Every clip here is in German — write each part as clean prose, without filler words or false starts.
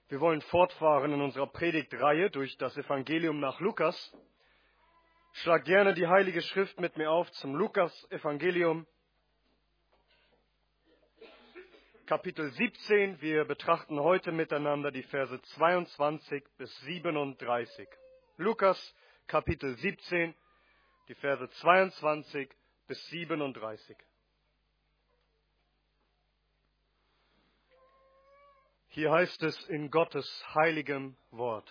Wir wollen fortfahren in unserer Predigtreihe durch das Evangelium nach Lukas. Schlag gerne die Heilige Schrift mit mir auf zum Lukas-Evangelium, Kapitel 17. Wir betrachten heute miteinander die Verse 22 bis 37. Lukas, Kapitel 17, die Verse 22 bis 37. Hier heißt es in Gottes heiligem Wort.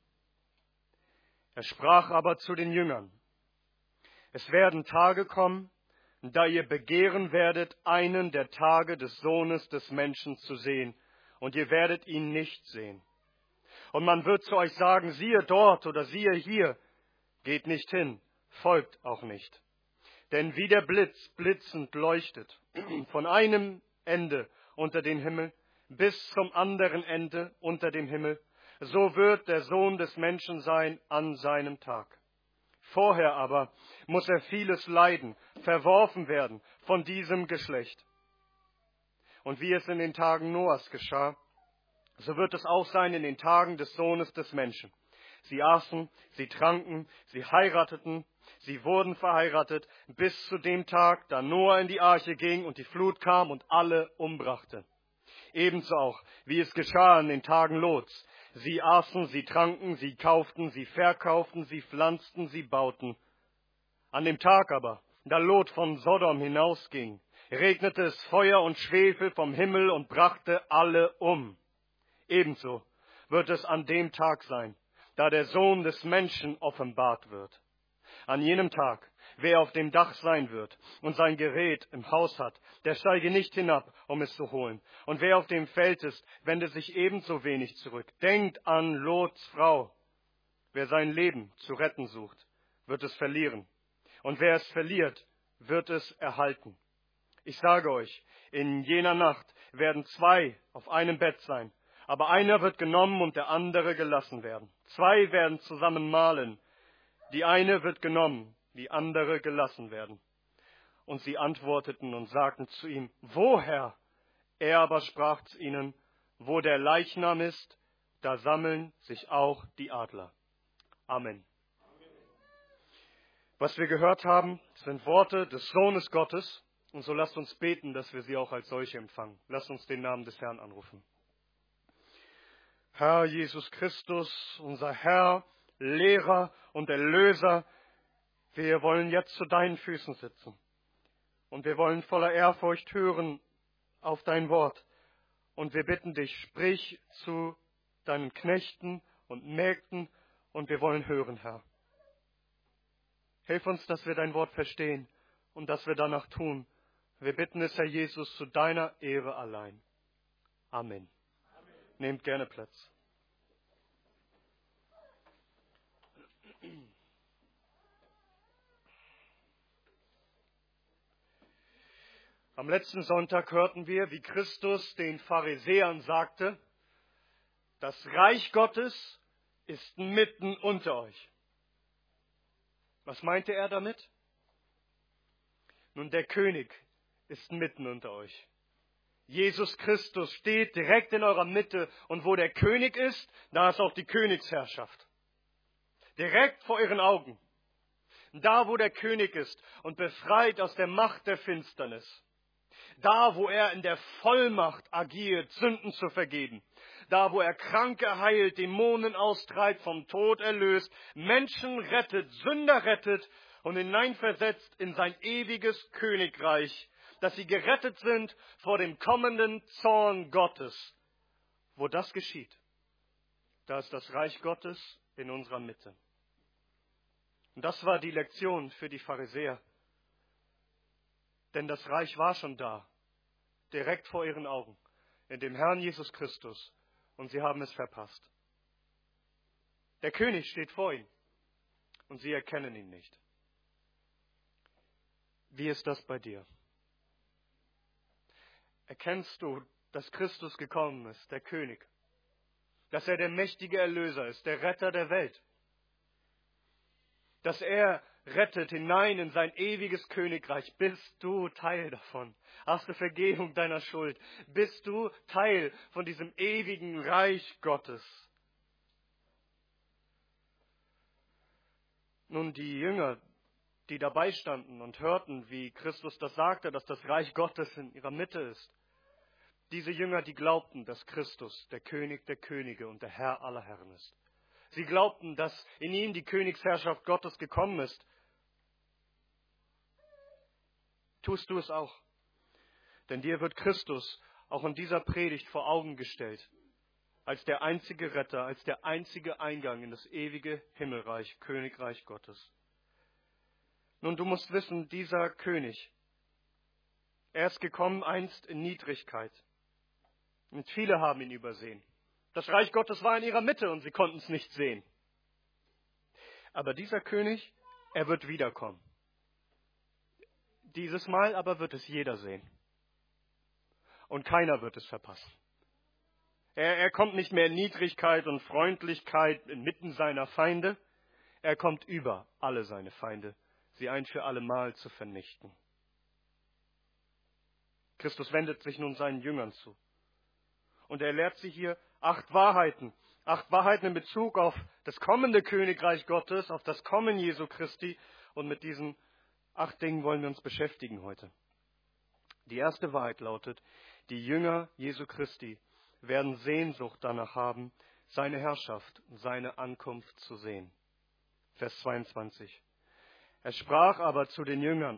Er sprach aber zu den Jüngern: Es werden Tage kommen, da ihr begehren werdet, einen der Tage des Sohnes des Menschen zu sehen, und ihr werdet ihn nicht sehen. Und man wird zu euch sagen, siehe dort oder siehe hier, geht nicht hin, folgt auch nicht. Denn wie der Blitz blitzend leuchtet, von einem Ende unter den Himmel bis zum anderen Ende unter dem Himmel, so wird der Sohn des Menschen sein an seinem Tag. Vorher aber muss er vieles leiden, verworfen werden von diesem Geschlecht. Und wie es in den Tagen Noahs geschah, so wird es auch sein in den Tagen des Sohnes des Menschen. Sie aßen, sie tranken, sie heirateten, sie wurden verheiratet, bis zu dem Tag, da Noah in die Arche ging und die Flut kam und alle umbrachte. Ebenso auch, wie es geschah in den Tagen Lots. Sie aßen, sie tranken, sie kauften, sie verkauften, sie pflanzten, sie bauten. An dem Tag aber, da Lot von Sodom hinausging, regnete es Feuer und Schwefel vom Himmel und brachte alle um. Ebenso wird es an dem Tag sein, da der Sohn des Menschen offenbart wird. An jenem Tag, wer auf dem Dach sein wird und sein Gerät im Haus hat, der steige nicht hinab, um es zu holen. Und wer auf dem Feld ist, wende sich ebenso wenig zurück. Denkt an Lots Frau. Wer sein Leben zu retten sucht, wird es verlieren. Und wer es verliert, wird es erhalten. Ich sage euch, in jener Nacht werden zwei auf einem Bett sein, aber einer wird genommen und der andere gelassen werden. Zwei werden zusammen mahlen, die eine wird genommen, die andere gelassen werden. Und sie antworteten und sagten zu ihm, woher? Er aber sprach zu ihnen, wo der Leichnam ist, da sammeln sich auch die Adler. Amen. Was wir gehört haben, sind Worte des Sohnes Gottes. Und so lasst uns beten, dass wir sie auch als solche empfangen. Lasst uns den Namen des Herrn anrufen. Herr Jesus Christus, unser Herr, Lehrer und Erlöser, wir wollen jetzt zu deinen Füßen sitzen. Und wir wollen voller Ehrfurcht hören auf dein Wort. Und wir bitten dich, sprich zu deinen Knechten und Mägden, und wir wollen hören, Herr. Hilf uns, dass wir dein Wort verstehen und dass wir danach tun. Wir bitten es, Herr Jesus, zu deiner Ehre allein. Amen. Nehmt gerne Platz. Am letzten Sonntag hörten wir, wie Christus den Pharisäern sagte, das Reich Gottes ist mitten unter euch. Was meinte er damit? Nun, der König ist mitten unter euch. Jesus Christus steht direkt in eurer Mitte, und wo der König ist, da ist auch die Königsherrschaft. Direkt vor ihren Augen. Da, wo der König ist und befreit aus der Macht der Finsternis. Da, wo er in der Vollmacht agiert, Sünden zu vergeben. Da, wo er Kranke heilt, Dämonen austreibt, vom Tod erlöst, Menschen rettet, Sünder rettet und hineinversetzt in sein ewiges Königreich, dass sie gerettet sind vor dem kommenden Zorn Gottes. Wo das geschieht, da ist das Reich Gottes in unserer Mitte. Und das war die Lektion für die Pharisäer. Denn das Reich war schon da, direkt vor ihren Augen, in dem Herrn Jesus Christus, und sie haben es verpasst. Der König steht vor ihnen, und sie erkennen ihn nicht. Wie ist das bei dir? Erkennst du, dass Christus gekommen ist, der König, dass er der mächtige Erlöser ist, der Retter der Welt, dass er rettet hinein in sein ewiges Königreich. Bist du Teil davon? Hast du Vergebung deiner Schuld? Bist du Teil von diesem ewigen Reich Gottes? Nun, die Jünger, die dabei standen und hörten, wie Christus das sagte, dass das Reich Gottes in ihrer Mitte ist. Diese Jünger, die glaubten, dass Christus der König der Könige und der Herr aller Herren ist. Sie glaubten, dass in ihm die Königsherrschaft Gottes gekommen ist. Tust du es auch? Denn dir wird Christus auch in dieser Predigt vor Augen gestellt, als der einzige Retter, als der einzige Eingang in das ewige Himmelreich, Königreich Gottes. Nun, du musst wissen, dieser König, er ist gekommen einst in Niedrigkeit. Und viele haben ihn übersehen. Das Reich Gottes war in ihrer Mitte und sie konnten es nicht sehen. Aber dieser König, er wird wiederkommen. Dieses Mal aber wird es jeder sehen. Und keiner wird es verpassen. Er kommt nicht mehr in Niedrigkeit und Freundlichkeit inmitten seiner Feinde. Er kommt über alle seine Feinde, sie ein für alle Mal zu vernichten. Christus wendet sich nun seinen Jüngern zu. Und er lehrt sie hier 8 Wahrheiten. 8 Wahrheiten in Bezug auf das kommende Königreich Gottes, auf das Kommen Jesu Christi. Und mit diesen 8 Dingen wollen wir uns beschäftigen heute. Die erste Wahrheit lautet, die Jünger Jesu Christi werden Sehnsucht danach haben, seine Herrschaft und seine Ankunft zu sehen. Vers 22. Er sprach aber zu den Jüngern,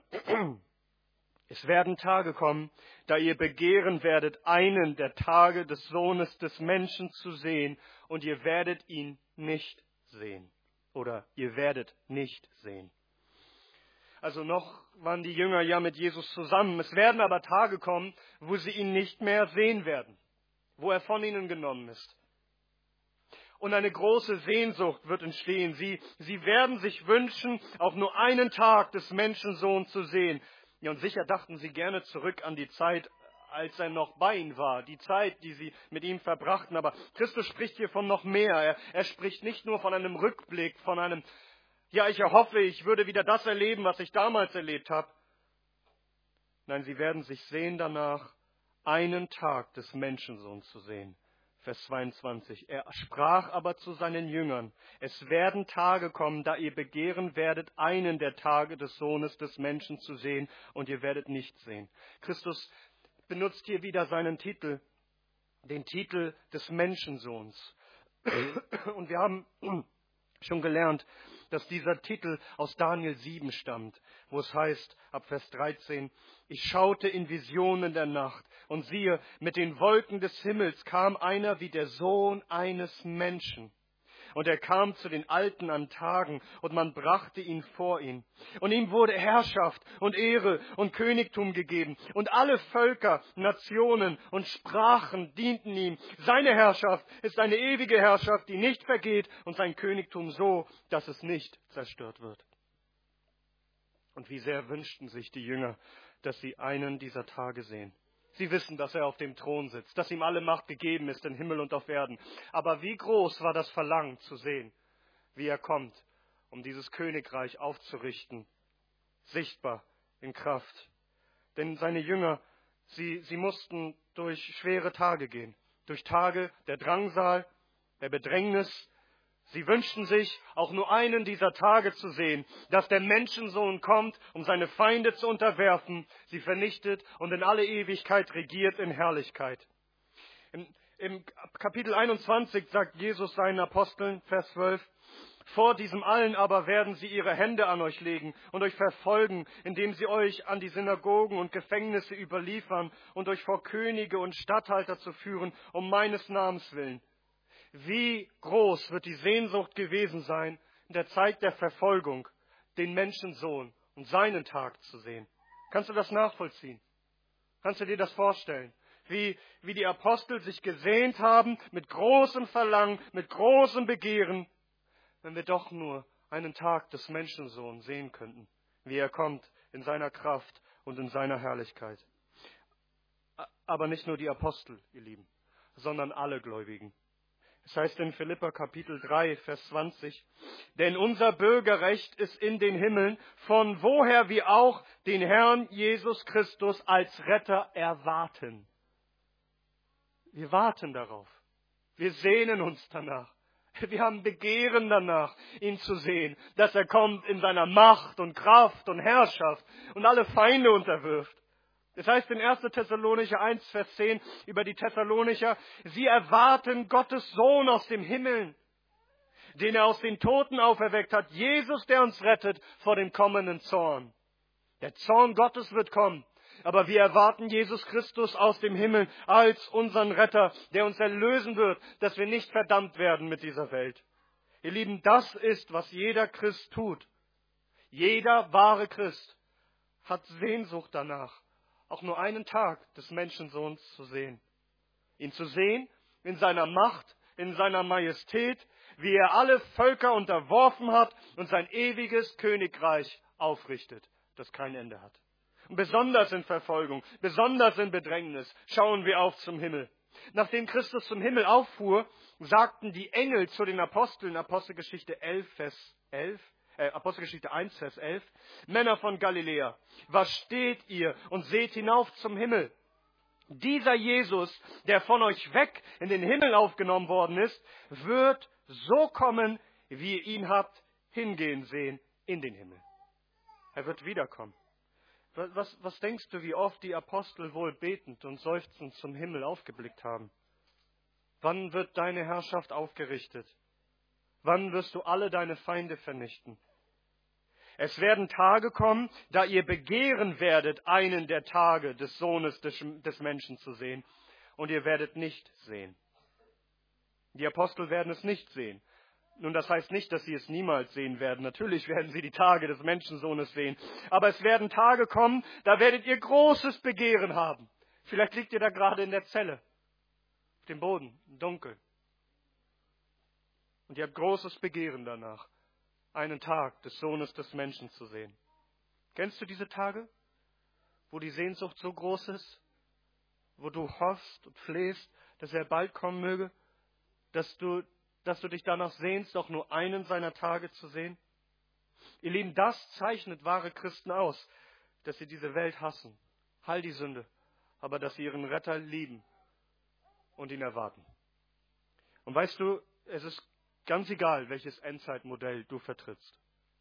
es werden Tage kommen, da ihr begehren werdet, einen der Tage des Sohnes des Menschen zu sehen, und ihr werdet ihn nicht sehen. Oder ihr werdet nicht sehen. Also noch waren die Jünger ja mit Jesus zusammen. Es werden aber Tage kommen, wo sie ihn nicht mehr sehen werden, wo er von ihnen genommen ist. Und eine große Sehnsucht wird entstehen. Sie werden sich wünschen, auch nur einen Tag des Menschensohn zu sehen. Ja, und sicher dachten sie gerne zurück an die Zeit, als er noch bei ihnen war, die Zeit, die sie mit ihm verbrachten. Aber Christus spricht hier von noch mehr. Er spricht nicht nur von einem Rückblick, von einem, ja, ich erhoffe, ich würde wieder das erleben, was ich damals erlebt habe. Nein, sie werden sich sehen danach, einen Tag des Menschensohns zu sehen. Vers 22. Er sprach aber zu seinen Jüngern, es werden Tage kommen, da ihr begehren werdet, einen der Tage des Sohnes des Menschen zu sehen, und ihr werdet nicht sehen. Christus benutzt hier wieder seinen Titel, den Titel des Menschensohns. Und wir haben schon gelernt, dass dieser Titel aus Daniel 7 stammt, wo es heißt, ab Vers 13, ich schaute in Visionen der Nacht, und siehe, mit den Wolken des Himmels kam einer wie der Sohn eines Menschen. Und er kam zu den Alten an Tagen, und man brachte ihn vor ihn. Und ihm wurde Herrschaft und Ehre und Königtum gegeben. Und alle Völker, Nationen und Sprachen dienten ihm. Seine Herrschaft ist eine ewige Herrschaft, die nicht vergeht, und sein Königtum so, dass es nicht zerstört wird. Und wie sehr wünschten sich die Jünger, dass sie einen dieser Tage sehen. Sie wissen, dass er auf dem Thron sitzt, dass ihm alle Macht gegeben ist im Himmel und auf Erden. Aber wie groß war das Verlangen zu sehen, wie er kommt, um dieses Königreich aufzurichten, sichtbar in Kraft. Denn seine Jünger, sie mussten durch schwere Tage gehen, durch Tage der Drangsal, der Bedrängnis. Sie wünschten sich, auch nur einen dieser Tage zu sehen, dass der Menschensohn kommt, um seine Feinde zu unterwerfen, sie vernichtet und in alle Ewigkeit regiert in Herrlichkeit. Im Kapitel 21 sagt Jesus seinen Aposteln, Vers 12, vor diesem allen aber werden sie ihre Hände an euch legen und euch verfolgen, indem sie euch an die Synagogen und Gefängnisse überliefern und euch vor Könige und Statthalter zu führen, um meines Namens willen. Wie groß wird die Sehnsucht gewesen sein, in der Zeit der Verfolgung, den Menschensohn und seinen Tag zu sehen. Kannst du das nachvollziehen? Kannst du dir das vorstellen? Wie die Apostel sich gesehnt haben, mit großem Verlangen, mit großem Begehren, wenn wir doch nur einen Tag des Menschensohns sehen könnten, wie er kommt in seiner Kraft und in seiner Herrlichkeit. Aber nicht nur die Apostel, ihr Lieben, sondern alle Gläubigen. Es heißt in Philipper Kapitel 3, Vers 20, denn unser Bürgerrecht ist in den Himmeln, von woher wir auch den Herrn Jesus Christus als Retter erwarten. Wir warten darauf. Wir sehnen uns danach. Wir haben Begehren danach, ihn zu sehen, dass er kommt in seiner Macht und Kraft und Herrschaft und alle Feinde unterwirft. Das heißt in 1. Thessalonicher 1, Vers 10 über die Thessalonicher, sie erwarten Gottes Sohn aus dem Himmel, den er aus den Toten auferweckt hat, Jesus, der uns rettet vor dem kommenden Zorn. Der Zorn Gottes wird kommen, aber wir erwarten Jesus Christus aus dem Himmel als unseren Retter, der uns erlösen wird, dass wir nicht verdammt werden mit dieser Welt. Ihr Lieben, das ist, was jeder Christ tut. Jeder wahre Christ hat Sehnsucht danach, auch nur einen Tag des Menschensohns zu sehen. Ihn zu sehen in seiner Macht, in seiner Majestät, wie er alle Völker unterworfen hat und sein ewiges Königreich aufrichtet, das kein Ende hat. Und besonders in Verfolgung, besonders in Bedrängnis schauen wir auf zum Himmel. Nachdem Christus zum Himmel auffuhr, sagten die Engel zu den Aposteln, Apostelgeschichte 1, Vers 11, Männer von Galiläa, was steht ihr und seht hinauf zum Himmel? Dieser Jesus, der von euch weg in den Himmel aufgenommen worden ist, wird so kommen, wie ihr ihn habt hingehen sehen in den Himmel. Er wird wiederkommen. Was denkst du, wie oft die Apostel wohl betend und seufzend zum Himmel aufgeblickt haben? Wann wird deine Herrschaft aufgerichtet? Wann wirst du alle deine Feinde vernichten? Es werden Tage kommen, da ihr begehren werdet, einen der Tage des Sohnes des Menschen zu sehen, und ihr werdet nicht sehen. Die Apostel werden es nicht sehen. Nun, das heißt nicht, dass sie es niemals sehen werden. Natürlich werden sie die Tage des Menschensohnes sehen. Aber es werden Tage kommen, da werdet ihr großes Begehren haben. Vielleicht liegt ihr da gerade in der Zelle, auf dem Boden, dunkel. Und ihr habt großes Begehren danach, einen Tag des Sohnes des Menschen zu sehen. Kennst du diese Tage, wo die Sehnsucht so groß ist, wo du hoffst und flehst, dass er bald kommen möge, dass du dich danach sehnst, auch nur einen seiner Tage zu sehen? Ihr Lieben, das zeichnet wahre Christen aus, dass sie diese Welt hassen, all die Sünde, aber dass sie ihren Retter lieben und ihn erwarten. Und weißt du, es ist ganz egal, welches Endzeitmodell du vertrittst.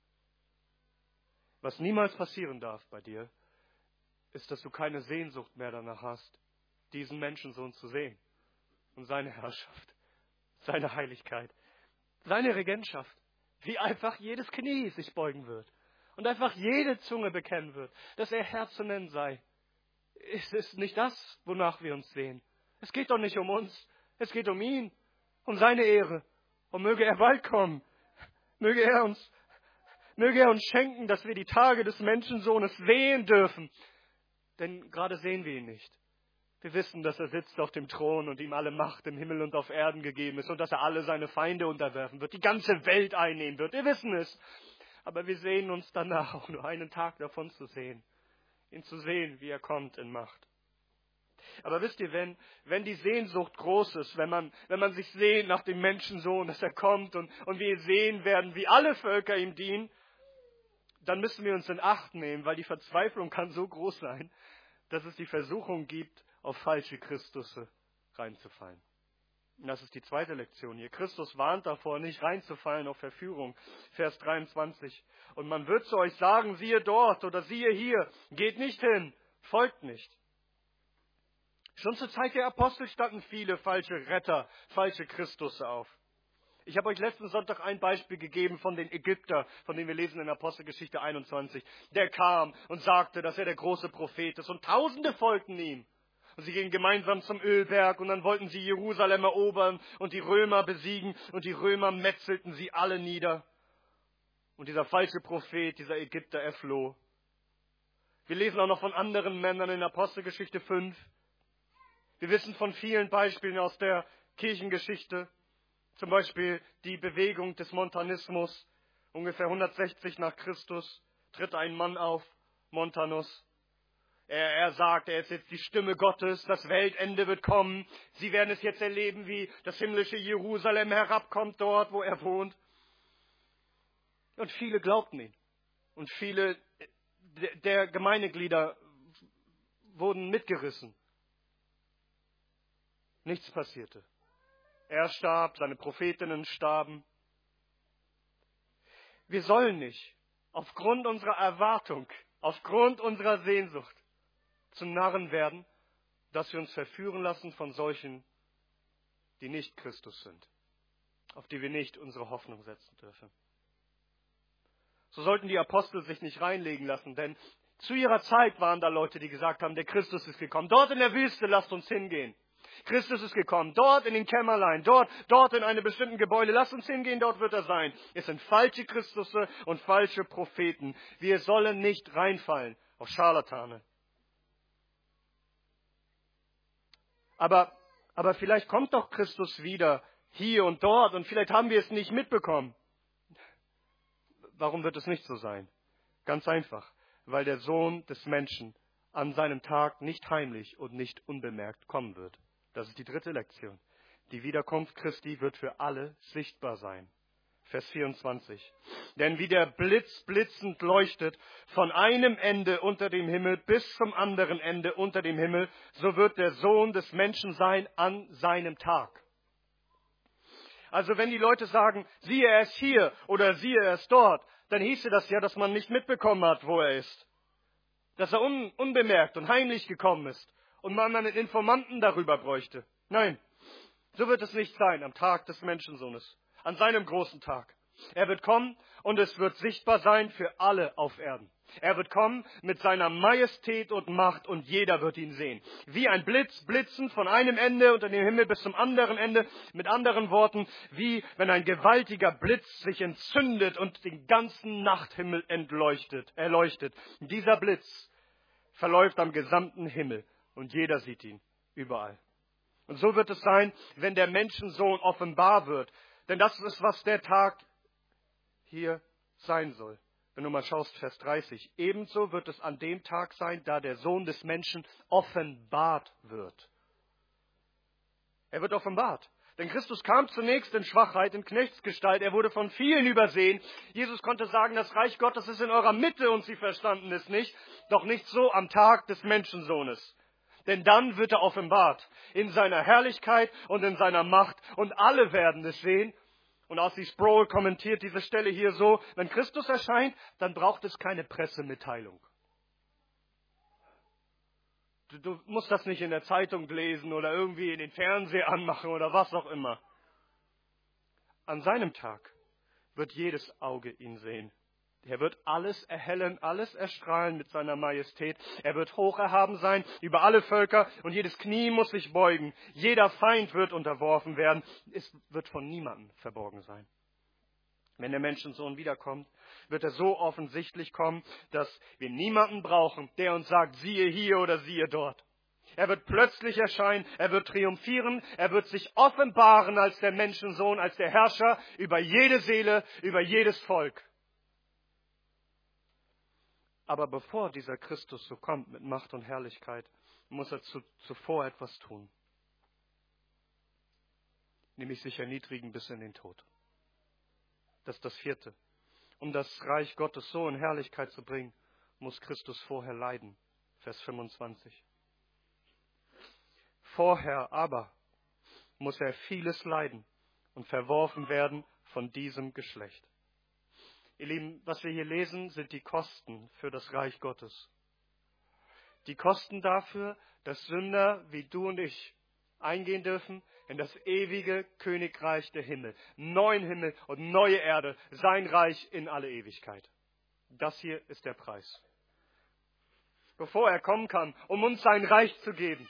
Was niemals passieren darf bei dir, ist, dass du keine Sehnsucht mehr danach hast, diesen Menschensohn zu sehen und seine Herrschaft, seine Heiligkeit, seine Regentschaft, wie einfach jedes Knie sich beugen wird und einfach jede Zunge bekennen wird, dass er Herr zu nennen sei. Es ist nicht das, wonach wir uns sehen. Es geht doch nicht um uns, es geht um ihn, um seine Ehre. Und möge er bald kommen, möge er uns schenken, dass wir die Tage des Menschensohnes sehen dürfen. Denn gerade sehen wir ihn nicht. Wir wissen, dass er sitzt auf dem Thron und ihm alle Macht im Himmel und auf Erden gegeben ist und dass er alle seine Feinde unterwerfen wird, die ganze Welt einnehmen wird. Wir wissen es. Aber wir sehnen uns danach, auch nur einen Tag davon zu sehen. Ihn zu sehen, wie er kommt in Macht. Aber wisst ihr, wenn die Sehnsucht groß ist, wenn man sich sehnt nach dem Menschensohn, dass er kommt und wir sehen werden, wie alle Völker ihm dienen, dann müssen wir uns in Acht nehmen, weil die Verzweiflung kann so groß sein, dass es die Versuchung gibt, auf falsche Christusse reinzufallen. Und das ist die zweite Lektion hier. Christus warnt davor, nicht reinzufallen auf Verführung. Vers 23. Und man wird zu euch sagen, siehe dort oder siehe hier, geht nicht hin, folgt nicht. Schon zur Zeit der Apostel standen viele falsche Retter, falsche Christusse auf. Ich habe euch letzten Sonntag ein Beispiel gegeben von den Ägypter, von denen wir lesen in Apostelgeschichte 21. Der kam und sagte, dass er der große Prophet ist und Tausende folgten ihm. Und sie gingen gemeinsam zum Ölberg und dann wollten sie Jerusalem erobern und die Römer besiegen und die Römer metzelten sie alle nieder. Und dieser falsche Prophet, dieser Ägypter, er floh. Wir lesen auch noch von anderen Männern in Apostelgeschichte 5. Wir wissen von vielen Beispielen aus der Kirchengeschichte, zum Beispiel die Bewegung des Montanismus. Ungefähr 160 nach Christus tritt ein Mann auf, Montanus. Er sagt, er ist jetzt die Stimme Gottes, das Weltende wird kommen. Sie werden es jetzt erleben, wie das himmlische Jerusalem herabkommt dort, wo er wohnt. Und viele glaubten ihn. Und viele der Gemeindeglieder wurden mitgerissen. Nichts passierte. Er starb, seine Prophetinnen starben. Wir sollen nicht, aufgrund unserer Erwartung, aufgrund unserer Sehnsucht, zum Narren werden, dass wir uns verführen lassen von solchen, die nicht Christus sind, auf die wir nicht unsere Hoffnung setzen dürfen. So sollten die Apostel sich nicht reinlegen lassen, denn zu ihrer Zeit waren da Leute, die gesagt haben, der Christus ist gekommen. Dort in der Wüste, lasst uns hingehen. Christus ist gekommen. Dort in den Kämmerlein, dort in einem bestimmten Gebäude, lasst uns hingehen, dort wird er sein. Es sind falsche Christusse und falsche Propheten. Wir sollen nicht reinfallen auf Scharlatane. Aber vielleicht kommt doch Christus wieder hier und dort und vielleicht haben wir es nicht mitbekommen. Warum wird es nicht so sein? Ganz einfach, weil der Sohn des Menschen an seinem Tag nicht heimlich und nicht unbemerkt kommen wird. Das ist die dritte Lektion. Die Wiederkunft Christi wird für alle sichtbar sein. Vers 24. Denn wie der Blitz blitzend leuchtet von einem Ende unter dem Himmel bis zum anderen Ende unter dem Himmel, so wird der Sohn des Menschen sein an seinem Tag. Also wenn die Leute sagen, siehe, er ist hier oder siehe, er ist dort, dann hieße das ja, dass man nicht mitbekommen hat, wo er ist. Dass er unbemerkt und heimlich gekommen ist und man einen Informanten darüber bräuchte. Nein, so wird es nicht sein am Tag des Menschensohnes, an seinem großen Tag. Er wird kommen und es wird sichtbar sein für alle auf Erden. Er wird kommen mit seiner Majestät und Macht und jeder wird ihn sehen. Wie ein Blitz blitzend von einem Ende unter dem Himmel bis zum anderen Ende. Mit anderen Worten, wie wenn ein gewaltiger Blitz sich entzündet und den ganzen Nachthimmel erleuchtet. Dieser Blitz verläuft am gesamten Himmel und jeder sieht ihn überall. Und so wird es sein, wenn der Menschensohn offenbar wird. Denn das ist, was der Tag hier sein soll. Wenn du mal schaust, Vers 30. Ebenso wird es an dem Tag sein, da der Sohn des Menschen offenbart wird. Er wird offenbart. Denn Christus kam zunächst in Schwachheit, in Knechtsgestalt. Er wurde von vielen übersehen. Jesus konnte sagen, das Reich Gottes ist in eurer Mitte und sie verstanden es nicht. Doch nicht so am Tag des Menschensohnes. Denn dann wird er offenbart. In seiner Herrlichkeit und in seiner Macht. Und alle werden es sehen. Und R.C. Sproul kommentiert diese Stelle hier so, wenn Christus erscheint, dann braucht es keine Pressemitteilung. Du musst das nicht in der Zeitung lesen oder irgendwie in den Fernseher anmachen oder was auch immer. An seinem Tag wird jedes Auge ihn sehen. Er wird alles erhellen, alles erstrahlen mit seiner Majestät. Er wird hoch erhaben sein über alle Völker und jedes Knie muss sich beugen. Jeder Feind wird unterworfen werden. Es wird von niemandem verborgen sein. Wenn der Menschensohn wiederkommt, wird er so offensichtlich kommen, dass wir niemanden brauchen, der uns sagt, siehe hier oder siehe dort. Er wird plötzlich erscheinen, er wird triumphieren, er wird sich offenbaren als der Menschensohn, als der Herrscher über jede Seele, über jedes Volk. Aber bevor dieser Christus so kommt mit Macht und Herrlichkeit, muss er zuvor etwas tun. Nämlich sich erniedrigen bis in den Tod. Das ist das vierte. Um das Reich Gottes so in Herrlichkeit zu bringen, muss Christus vorher leiden. Vers 25. Vorher aber muss er vieles leiden und verworfen werden von diesem Geschlecht. Ihr Lieben, was wir hier lesen, sind die Kosten für das Reich Gottes. Die Kosten dafür, dass Sünder wie du und ich eingehen dürfen in das ewige Königreich der Himmel. Neuen Himmel und neue Erde, sein Reich in alle Ewigkeit. Das hier ist der Preis. Bevor er kommen kann, um uns sein Reich zu geben,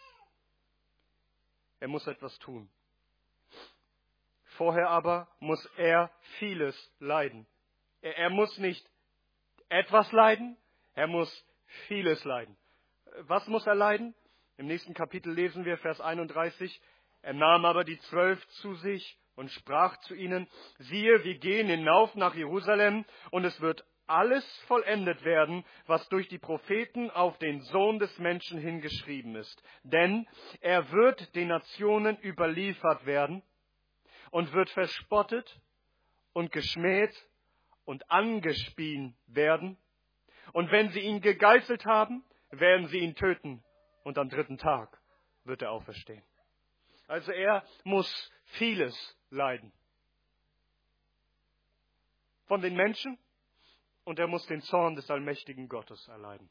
er muss etwas tun. Vorher aber muss er vieles leiden. Er muss nicht etwas leiden, er muss vieles leiden. Was muss er leiden? Im nächsten Kapitel lesen wir Vers 31. Er nahm aber die 12 zu sich und sprach zu ihnen, siehe, wir gehen hinauf nach Jerusalem und es wird alles vollendet werden, was durch die Propheten auf den Sohn des Menschen hingeschrieben ist. Denn er wird den Nationen überliefert werden und wird verspottet und geschmäht und angespien werden. Und wenn sie ihn gegeißelt haben, werden sie ihn töten. Und am 3. Tag wird er auferstehen. Also er muss vieles leiden. Von den Menschen, und er muss den Zorn des allmächtigen Gottes erleiden.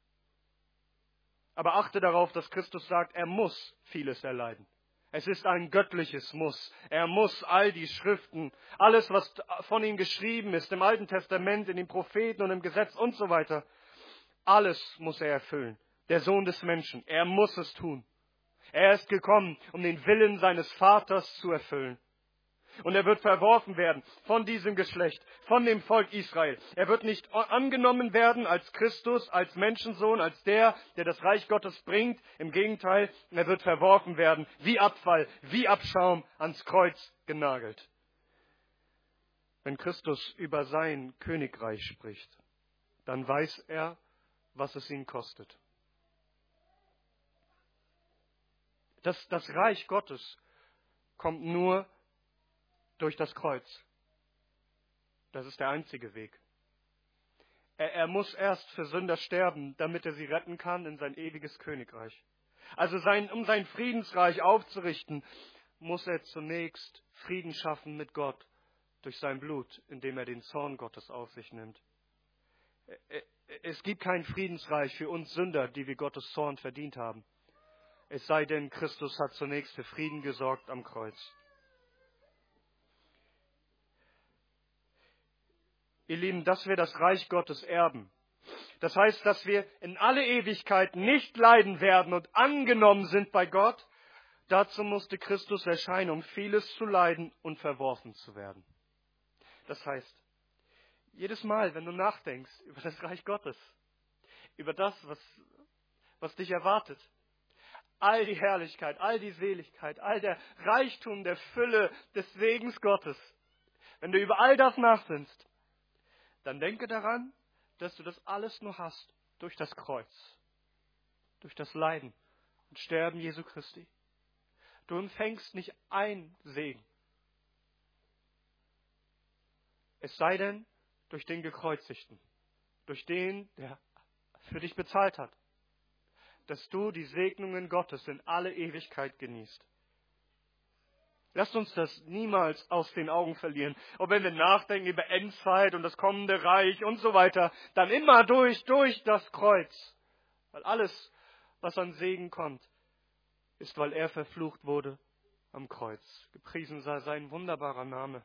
Aber achte darauf, dass Christus sagt, er muss vieles erleiden. Es ist ein göttliches Muss. Er muss all die Schriften, alles, was von ihm geschrieben ist, im Alten Testament, in den Propheten und im Gesetz und so weiter, alles muss er erfüllen. Der Sohn des Menschen, er muss es tun. Er ist gekommen, um den Willen seines Vaters zu erfüllen. Und er wird verworfen werden von diesem Geschlecht, von dem Volk Israel. Er wird nicht angenommen werden als Christus, als Menschensohn, als der das Reich Gottes bringt. Im Gegenteil, er wird verworfen werden, wie Abfall, wie Abschaum ans Kreuz genagelt. Wenn Christus über sein Königreich spricht, dann weiß er, was es ihn kostet. Das Reich Gottes kommt nur durch das Kreuz. Das ist der einzige Weg. Er muss erst für Sünder sterben, damit er sie retten kann in sein ewiges Königreich. Also um sein Friedensreich aufzurichten, muss er zunächst Frieden schaffen mit Gott durch sein Blut, indem er den Zorn Gottes auf sich nimmt. Es gibt kein Friedensreich für uns Sünder, die wir Gottes Zorn verdient haben. Es sei denn, Christus hat zunächst für Frieden gesorgt am Kreuz. Ihr Lieben, dass wir das Reich Gottes erben. Das heißt, dass wir in alle Ewigkeit nicht leiden werden und angenommen sind bei Gott. Dazu musste Christus erscheinen, um vieles zu leiden und verworfen zu werden. Das heißt, jedes Mal, wenn du nachdenkst über das Reich Gottes, über das, was dich erwartet, all die Herrlichkeit, all die Seligkeit, all der Reichtum, der Fülle des Segens Gottes, wenn du über all das nachsinnst, dann denke daran, dass du das alles nur hast durch das Kreuz, durch das Leiden und Sterben Jesu Christi. Du empfängst nicht ein Segen, es sei denn durch den Gekreuzigten, durch den, der für dich bezahlt hat, dass du die Segnungen Gottes in alle Ewigkeit genießt. Lasst uns das niemals aus den Augen verlieren. Und wenn wir nachdenken über Endzeit und das kommende Reich und so weiter, dann immer durch das Kreuz. Weil alles, was an Segen kommt, ist, weil er verflucht wurde am Kreuz. Gepriesen sei sein wunderbarer Name.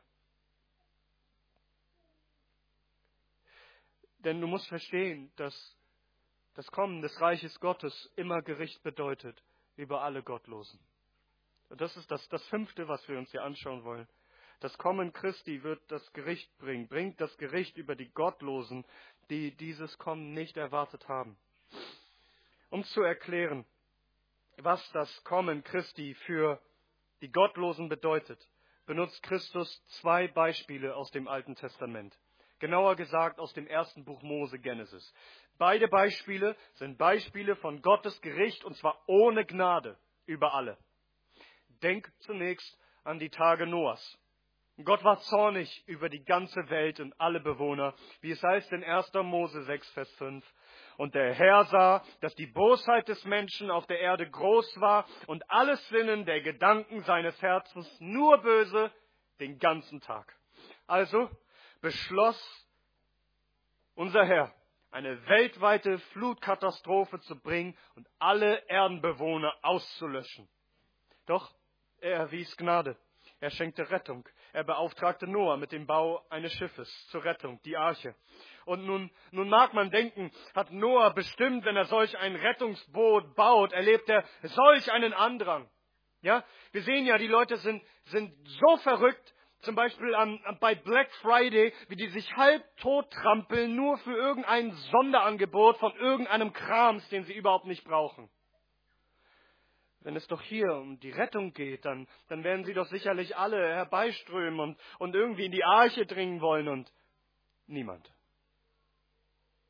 Denn du musst verstehen, dass das Kommen des Reiches Gottes immer Gericht bedeutet über alle Gottlosen. Und das ist das 5., was wir uns hier anschauen wollen. Das Kommen Christi wird das Gericht bringt das Gericht über die Gottlosen, die dieses Kommen nicht erwartet haben. Um zu erklären, was das Kommen Christi für die Gottlosen bedeutet, benutzt Christus 2 Beispiele aus dem Alten Testament. Genauer gesagt aus dem 1. Buch Mose, Genesis. Beide Beispiele sind Beispiele von Gottes Gericht, und zwar ohne Gnade über alle. Denk zunächst an die Tage Noahs. Gott war zornig über die ganze Welt und alle Bewohner, wie es heißt in 1. Mose 6, Vers 5. Und der Herr sah, dass die Bosheit des Menschen auf der Erde groß war und alles Sinnen der Gedanken seines Herzens nur böse den ganzen Tag. Also beschloss unser Herr, eine weltweite Flutkatastrophe zu bringen und alle Erdenbewohner auszulöschen. Doch er erwies Gnade. Er schenkte Rettung. Er beauftragte Noah mit dem Bau eines Schiffes zur Rettung, die Arche. Und nun mag man denken, hat Noah bestimmt, wenn er solch ein Rettungsboot baut, erlebt er solch einen Andrang. Ja, wir sehen ja, die Leute sind so verrückt, zum Beispiel bei Black Friday, wie die sich halbtot trampeln, nur für irgendein Sonderangebot von irgendeinem Krams, den sie überhaupt nicht brauchen. Wenn es doch hier um die Rettung geht, dann werden sie doch sicherlich alle herbeiströmen und irgendwie in die Arche dringen wollen und niemand.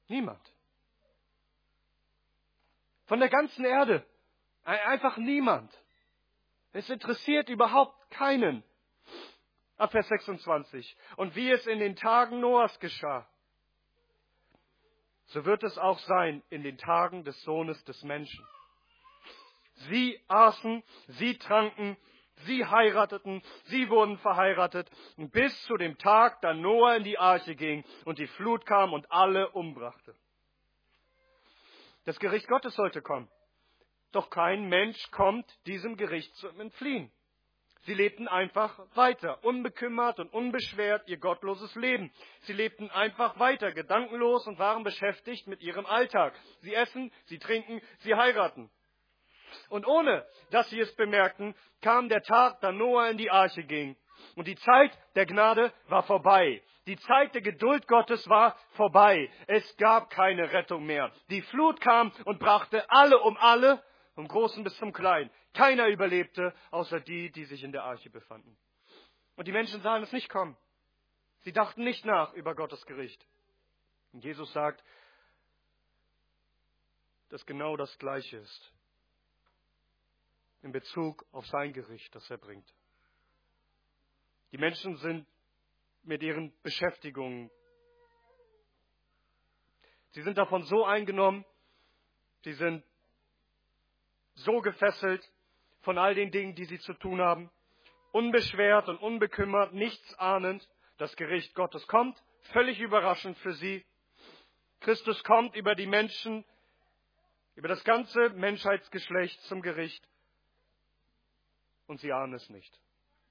Niemand. Von der ganzen Erde. Einfach niemand. Es interessiert überhaupt keinen. Ab Vers 26. Und wie es in den Tagen Noahs geschah, so wird es auch sein in den Tagen des Sohnes des Menschen. Sie aßen, sie tranken, sie heirateten, sie wurden verheiratet, bis zu dem Tag, da Noah in die Arche ging und die Flut kam und alle umbrachte. Das Gericht Gottes sollte kommen. Doch kein Mensch kommt diesem Gericht zu entfliehen. Sie lebten einfach weiter, unbekümmert und unbeschwert ihr gottloses Leben. Sie lebten einfach weiter, gedankenlos und waren beschäftigt mit ihrem Alltag. Sie essen, sie trinken, sie heiraten. Und ohne, dass sie es bemerkten, kam der Tag, da Noah in die Arche ging. Und die Zeit der Gnade war vorbei. Die Zeit der Geduld Gottes war vorbei. Es gab keine Rettung mehr. Die Flut kam und brachte alle, vom Großen bis zum Kleinen. Keiner überlebte, außer die, die sich in der Arche befanden. Und die Menschen sahen es nicht kommen. Sie dachten nicht nach über Gottes Gericht. Und Jesus sagt, dass genau das Gleiche ist in Bezug auf sein Gericht, das er bringt. Die Menschen sind mit ihren Beschäftigungen, sie sind davon so eingenommen, sie sind so gefesselt von all den Dingen, die sie zu tun haben, unbeschwert und unbekümmert, nichts ahnend. Das Gericht Gottes kommt, völlig überraschend für sie. Christus kommt über die Menschen, über das ganze Menschheitsgeschlecht zum Gericht. Und sie ahnen es nicht.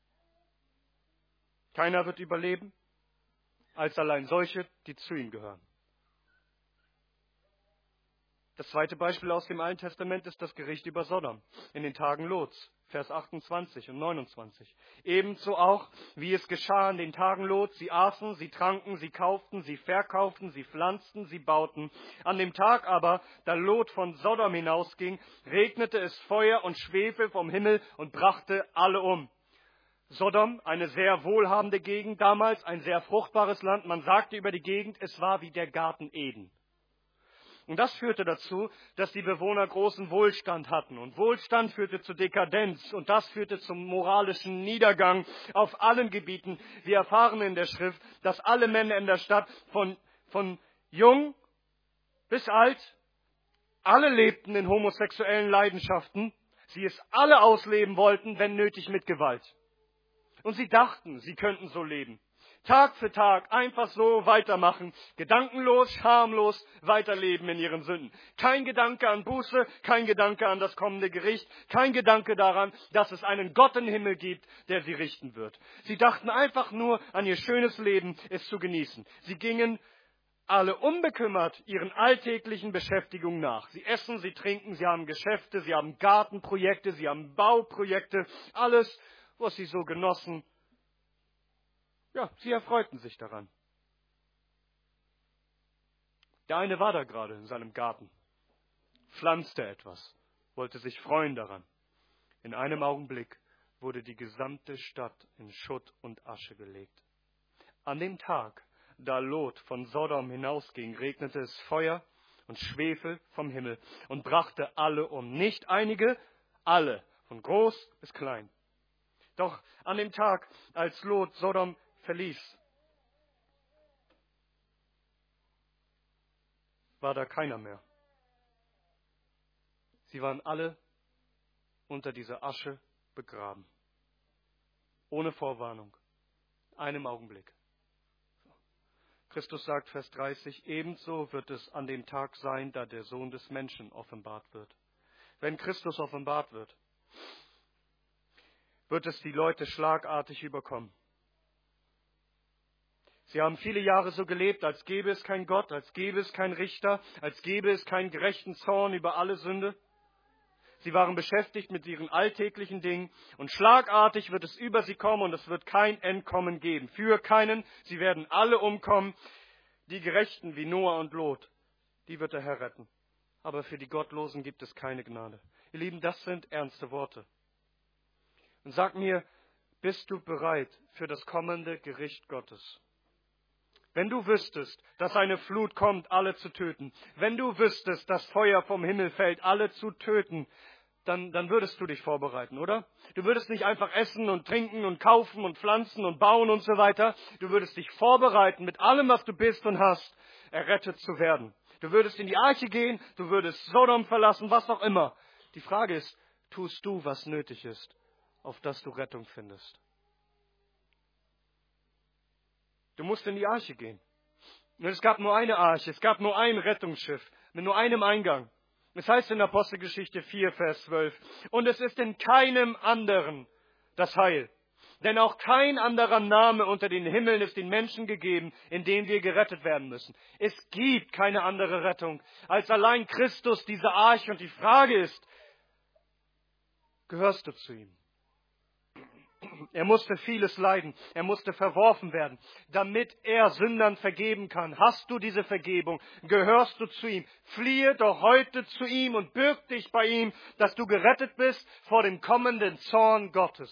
Keiner wird überleben, als allein solche, die zu ihm gehören. Das zweite Beispiel aus dem Alten Testament ist das Gericht über Sodom in den Tagen Lots, Vers 28 und 29. Ebenso auch, wie es geschah in den Tagen Lots. Sie aßen, sie tranken, sie kauften, sie verkauften, sie pflanzten, sie bauten. An dem Tag aber, da Lot von Sodom hinausging, regnete es Feuer und Schwefel vom Himmel und brachte alle um. Sodom, eine sehr wohlhabende Gegend damals, ein sehr fruchtbares Land. Man sagte über die Gegend, es war wie der Garten Eden. Und das führte dazu, dass die Bewohner großen Wohlstand hatten. Und Wohlstand führte zu Dekadenz. Und das führte zum moralischen Niedergang auf allen Gebieten. Wir erfahren in der Schrift, dass alle Männer in der Stadt, von jung bis alt, alle lebten in homosexuellen Leidenschaften. Sie es alle ausleben wollten, wenn nötig mit Gewalt. Und sie dachten, sie könnten so leben. Tag für Tag einfach so weitermachen, gedankenlos, schamlos weiterleben in ihren Sünden. Kein Gedanke an Buße, kein Gedanke an das kommende Gericht, kein Gedanke daran, dass es einen Gott im Himmel gibt, der sie richten wird. Sie dachten einfach nur an ihr schönes Leben, es zu genießen. Sie gingen alle unbekümmert ihren alltäglichen Beschäftigungen nach. Sie essen, sie trinken, sie haben Geschäfte, sie haben Gartenprojekte, sie haben Bauprojekte, alles, was sie so genossen. Ja, sie erfreuten sich daran. Der eine war da gerade in seinem Garten, pflanzte etwas, wollte sich freuen daran. In einem Augenblick wurde die gesamte Stadt in Schutt und Asche gelegt. An dem Tag, da Lot von Sodom hinausging, regnete es Feuer und Schwefel vom Himmel und brachte alle um. Nicht einige, alle, von groß bis klein. Doch an dem Tag, als Lot Sodom verließ, war da keiner mehr. Sie waren alle unter dieser Asche begraben. Ohne Vorwarnung. In einem Augenblick. Christus sagt, Vers 30, ebenso wird es an dem Tag sein, da der Sohn des Menschen offenbart wird. Wenn Christus offenbart wird, wird es die Leute schlagartig überkommen. Sie haben viele Jahre so gelebt, als gäbe es keinen Gott, als gäbe es keinen Richter, als gäbe es keinen gerechten Zorn über alle Sünde. Sie waren beschäftigt mit ihren alltäglichen Dingen und schlagartig wird es über sie kommen und es wird kein Entkommen geben. Für keinen, sie werden alle umkommen. Die Gerechten wie Noah und Lot, die wird der Herr retten. Aber für die Gottlosen gibt es keine Gnade. Ihr Lieben, das sind ernste Worte. Und sag mir, bist du bereit für das kommende Gericht Gottes? Wenn du wüsstest, dass eine Flut kommt, alle zu töten, wenn du wüsstest, dass Feuer vom Himmel fällt, alle zu töten, dann würdest du dich vorbereiten, oder? Du würdest nicht einfach essen und trinken und kaufen und pflanzen und bauen und so weiter. Du würdest dich vorbereiten mit allem, was du bist und hast, errettet zu werden. Du würdest in die Arche gehen, du würdest Sodom verlassen, was auch immer. Die Frage ist, tust du, was nötig ist, auf das du Rettung findest? Du musst in die Arche gehen. Und es gab nur eine Arche, es gab nur ein Rettungsschiff mit nur einem Eingang. Es heißt in Apostelgeschichte 4, Vers 12, und es ist in keinem anderen das Heil. Denn auch kein anderer Name unter den Himmeln ist den Menschen gegeben, in dem wir gerettet werden müssen. Es gibt keine andere Rettung als allein Christus, diese Arche. Und die Frage ist, gehörst du zu ihm? Er musste vieles leiden, er musste verworfen werden, damit er Sündern vergeben kann. Hast du diese Vergebung? Gehörst du zu ihm? Fliehe doch heute zu ihm und bürg dich bei ihm, dass du gerettet bist vor dem kommenden Zorn Gottes.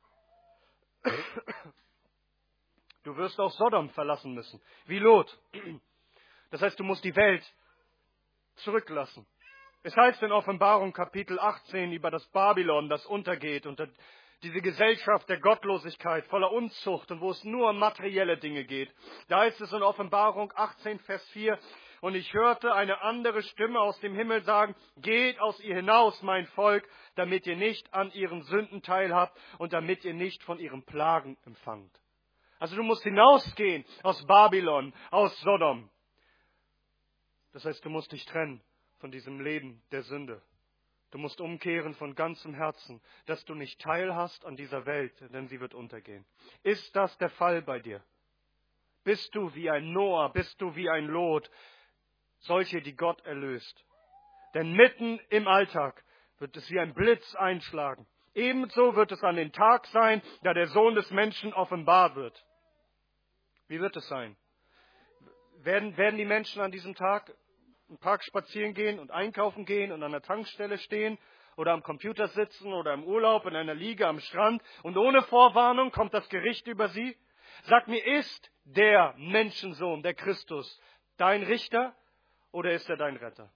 Du wirst auch Sodom verlassen müssen, wie Lot. Das heißt, du musst die Welt zurücklassen. Es heißt in Offenbarung Kapitel 18 über das Babylon, das untergeht, und diese Gesellschaft der Gottlosigkeit, voller Unzucht und wo es nur um materielle Dinge geht. Da heißt es in Offenbarung 18, Vers 4, und ich hörte eine andere Stimme aus dem Himmel sagen, geht aus ihr hinaus, mein Volk, damit ihr nicht an ihren Sünden teilhabt und damit ihr nicht von ihren Plagen empfangt. Also du musst hinausgehen aus Babylon, aus Sodom. Das heißt, du musst dich trennen von diesem Leben der Sünde. Du musst umkehren von ganzem Herzen, dass du nicht teilhast an dieser Welt, denn sie wird untergehen. Ist das der Fall bei dir? Bist du wie ein Noah, bist du wie ein Lot, solche, die Gott erlöst? Denn mitten im Alltag wird es wie ein Blitz einschlagen. Ebenso wird es an den Tag sein, da der Sohn des Menschen offenbar wird. Wie wird es sein? Werden die Menschen an diesem Tag im Park spazieren gehen und einkaufen gehen und an der Tankstelle stehen oder am Computer sitzen oder im Urlaub in einer Liege am Strand und ohne Vorwarnung kommt das Gericht über sie? Sag mir, ist der Menschensohn, der Christus, dein Richter oder ist er dein Retter?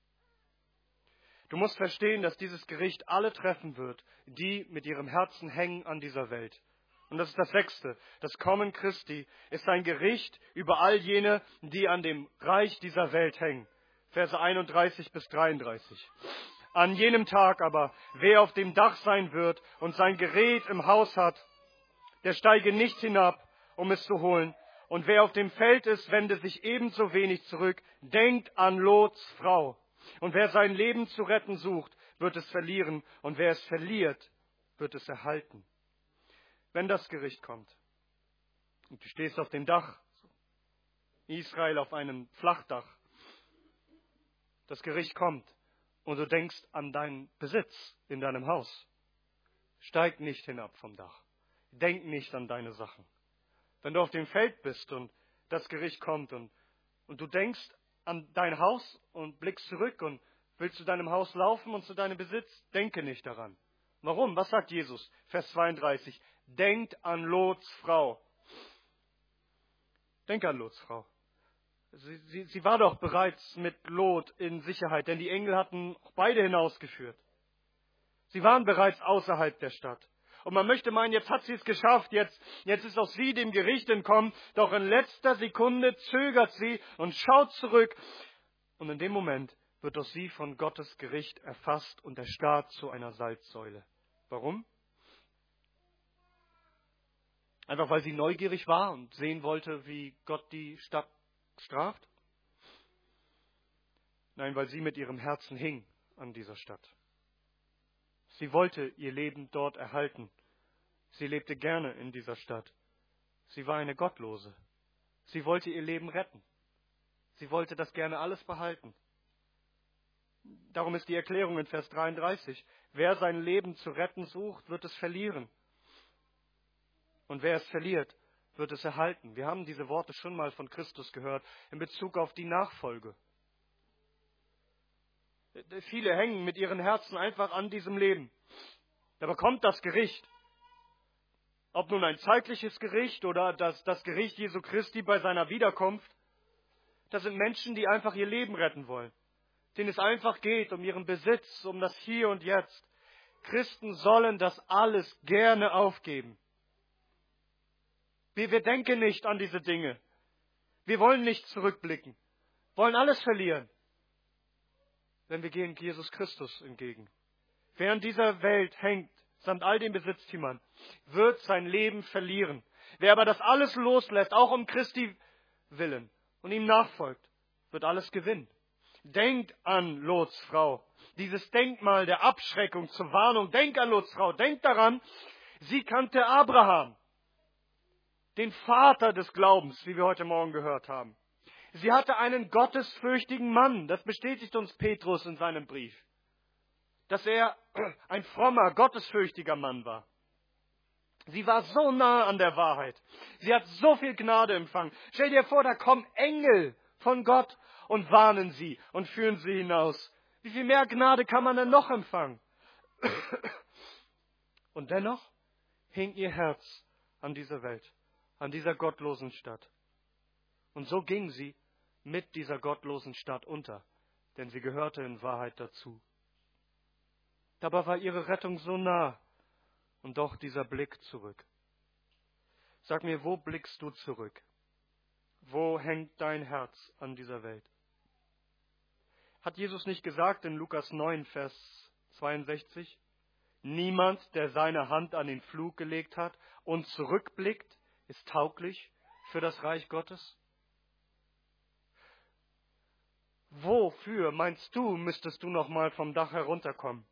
Du musst verstehen, dass dieses Gericht alle treffen wird, die mit ihrem Herzen hängen an dieser Welt. Und das ist das 6. Das Kommen Christi ist ein Gericht über all jene, die an dem Reich dieser Welt hängen. Verse 31 bis 33. An jenem Tag aber, wer auf dem Dach sein wird und sein Gerät im Haus hat, der steige nicht hinab, um es zu holen. Und wer auf dem Feld ist, wende sich ebenso wenig zurück. Denkt an Lots Frau. Und wer sein Leben zu retten sucht, wird es verlieren. Und wer es verliert, wird es erhalten. Wenn das Gericht kommt und du stehst auf dem Dach, Israel auf einem Flachdach, das Gericht kommt und du denkst an deinen Besitz in deinem Haus, steig nicht hinab vom Dach. Denk nicht an deine Sachen. Wenn du auf dem Feld bist und das Gericht kommt und du denkst an dein Haus und blickst zurück und willst zu deinem Haus laufen und zu deinem Besitz, denke nicht daran. Warum? Was sagt Jesus? Vers 32. Denkt an Lots Frau. Denk an Lots Frau. Sie war doch bereits mit Lot in Sicherheit, denn die Engel hatten beide hinausgeführt. Sie waren bereits außerhalb der Stadt. Und man möchte meinen, jetzt hat sie es geschafft, jetzt ist auch sie dem Gericht entkommen, doch in letzter Sekunde zögert sie und schaut zurück. Und in dem Moment wird auch sie von Gottes Gericht erfasst und erstarrt zu einer Salzsäule. Warum? Einfach weil sie neugierig war und sehen wollte, wie Gott die Stadt straft? Nein, weil sie mit ihrem Herzen hing an dieser Stadt. Sie wollte ihr Leben dort erhalten. Sie lebte gerne in dieser Stadt. Sie war eine Gottlose. Sie wollte ihr Leben retten. Sie wollte das gerne alles behalten. Darum ist die Erklärung in Vers 33. Wer sein Leben zu retten sucht, wird es verlieren. Und wer es verliert, wird es erhalten. Wir haben diese Worte schon mal von Christus gehört in Bezug auf die Nachfolge. Viele hängen mit ihren Herzen einfach an diesem Leben. Da kommt das Gericht. ob nun ein zeitliches Gericht oder das Gericht Jesu Christi bei seiner Wiederkunft, das sind Menschen, die einfach ihr Leben retten wollen, denen es einfach geht um ihren Besitz, um das Hier und Jetzt. Christen sollen das alles gerne aufgeben. Wir denken nicht an diese Dinge. Wir wollen nicht zurückblicken, wollen alles verlieren, denn wir gehen Jesus Christus entgegen. Wer in dieser Welt hängt, samt all den Besitztümern, wird sein Leben verlieren. Wer aber das alles loslässt, auch um Christi willen, und ihm nachfolgt, wird alles gewinnen. Denkt an Lots Frau. Dieses Denkmal der Abschreckung zur Warnung. Denkt an Lots Frau. Denkt daran, sie kannte Abraham, den Vater des Glaubens, wie wir heute Morgen gehört haben. Sie hatte einen gottesfürchtigen Mann. Das bestätigt uns Petrus in seinem Brief, dass er ein frommer, gottesfürchtiger Mann war. Sie war so nah an der Wahrheit. Sie hat so viel Gnade empfangen. Stell dir vor, da kommen Engel von Gott und warnen sie und führen sie hinaus. Wie viel mehr Gnade kann man denn noch empfangen? Und dennoch hing ihr Herz an dieser Welt, an dieser gottlosen Stadt. Und so ging sie mit dieser gottlosen Stadt unter, denn sie gehörte in Wahrheit dazu. Dabei war ihre Rettung so nah und doch dieser Blick zurück. Sag mir, wo blickst du zurück? Wo hängt dein Herz an dieser Welt? Hat Jesus nicht gesagt in Lukas 9, Vers 62, niemand, der seine Hand an den Pflug gelegt hat und zurückblickt, ist tauglich für das Reich Gottes? Wofür, meinst du, müsstest du noch mal vom Dach herunterkommen?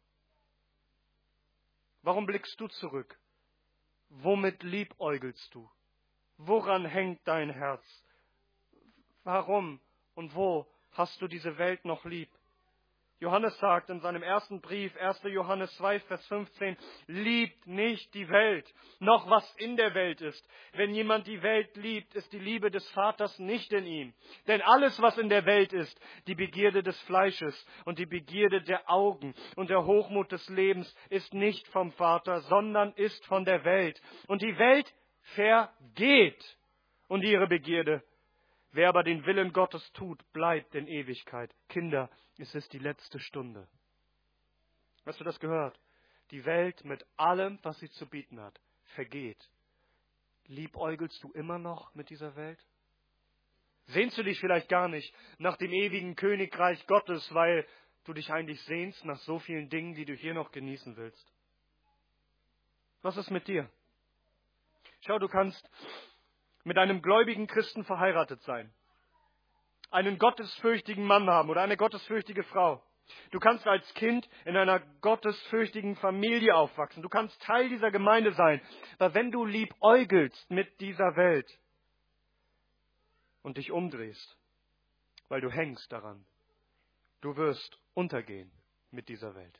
Warum blickst du zurück? Womit liebäugelst du? Woran hängt dein Herz? Warum und wo hast du diese Welt noch lieb? Johannes sagt in seinem ersten Brief, 1. Johannes 2, Vers 15, liebt nicht die Welt, noch was in der Welt ist. Wenn jemand die Welt liebt, ist die Liebe des Vaters nicht in ihm. Denn alles, was in der Welt ist, die Begierde des Fleisches und die Begierde der Augen und der Hochmut des Lebens, ist nicht vom Vater, sondern ist von der Welt. Und die Welt vergeht und ihre Begierde. Wer aber den Willen Gottes tut, bleibt in Ewigkeit. Kinder, es ist die letzte Stunde. Hast du das gehört? Die Welt mit allem, was sie zu bieten hat, vergeht. Liebäugelst du immer noch mit dieser Welt? Sehnst du dich vielleicht gar nicht nach dem ewigen Königreich Gottes, weil du dich eigentlich sehnst nach so vielen Dingen, die du hier noch genießen willst? Was ist mit dir? Schau, du kannst mit einem gläubigen Christen verheiratet sein, einen gottesfürchtigen Mann haben oder eine gottesfürchtige Frau. Du kannst als Kind in einer gottesfürchtigen Familie aufwachsen. Du kannst Teil dieser Gemeinde sein. Aber wenn du liebäugelst mit dieser Welt und dich umdrehst, weil du hängst daran, du wirst untergehen mit dieser Welt.